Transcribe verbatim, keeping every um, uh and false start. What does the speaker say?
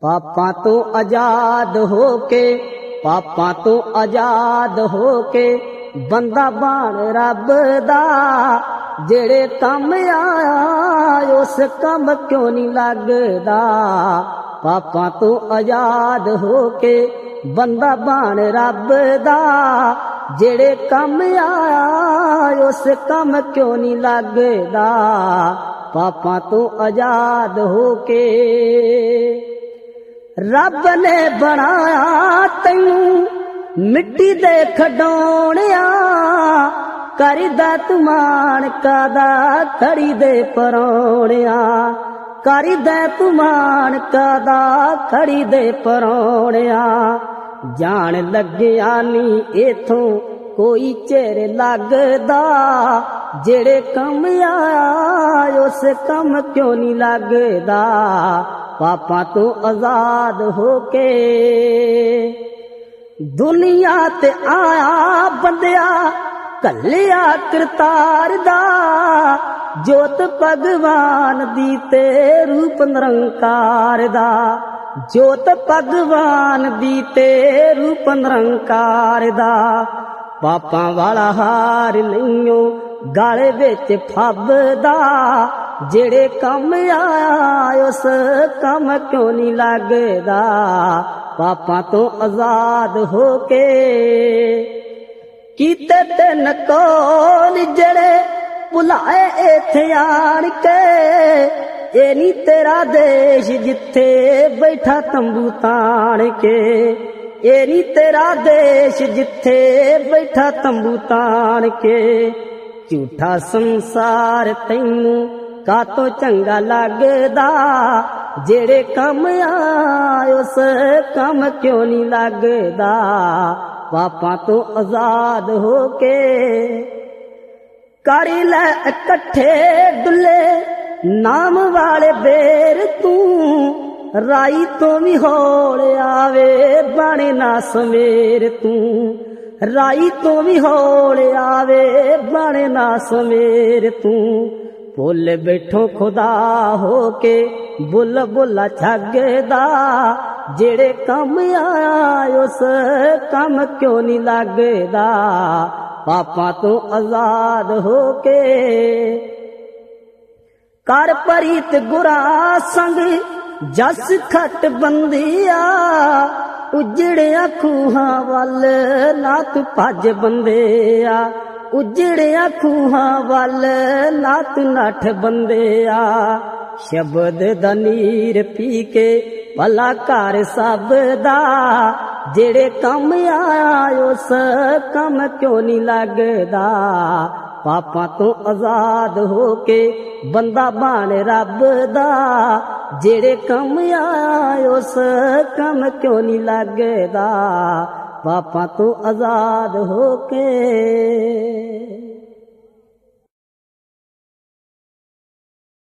पापां तो आजाद होके पापां तो आजाद होके बंदा बन रब दा। जेड़े कम आया उस कम क्यों नहीं लगदा। पापां तो आजाद होके बंदा बन रब दा। जेड़े कम आया उस कम क्यों नहीं लगदा। पापां तो आजाद होके रब ने बनाया तैनू मिट्टी दे खडौणिया। करिदा तू माणका दा खड़ी दे परौणिया। करिदा तू माणका दा खड़ी दे परौणिया। जान लग्या नी इथों कोई चेर लगदा। जेड़े कम आया उस कम क्यों नहीं लगदा। पापां तो आजाद होके दुनिया ते आया बंदिया कलिया करतार दा। जोत भगवान दी ते रूप निरंकार दा। जोत भगवान दी ते रूप निरंकार दा। पापां वाला हार नहियो गले विच फबदा। जेड़े कम आया उस कम क्यों नहीं लगदा। पापां तो आजाद होके कीते ते नकोल जेड़े भुलाए इत्थे आण के। ए नी तेरा देश जिथे बैठा तंबू ताण के। ए नी तेरा देश जिथे बैठा तंबू ताण के। झूठा संसार तैनू कातों चंगा लगदा। जेड़े कम आया उस कम क्यों नहीं लगदा। पापां तो आजाद होके कर लै इकट्ठे डुले नाम वाले बेर तू। राई तो भी होल आवे बने ना सवेर तू। राई तो भी होल आवे बने ना सवेर तू। भुल बैठो खुदा होके बुल बुला छगदा। जेड़े कम आया उस कम क्यों नहीं लगदा। पापां तो आजाद होके कर परीत गुरा संग जस खट बंदिया। उजड़िया खूहां वल ना तू भज बंदिया। उजड़िया खूहां वल ना तू नठ बंदिया। शब्द दा नीर पी के भला कर सब दा। जेड़े कम आया उस कम क्यों नहीं लगदा। पापां तो आजाद होके बंदा बन रब दा। जेड़े कम आया उस कम क्यों नहीं लगदा। पापां तो आजाद होके।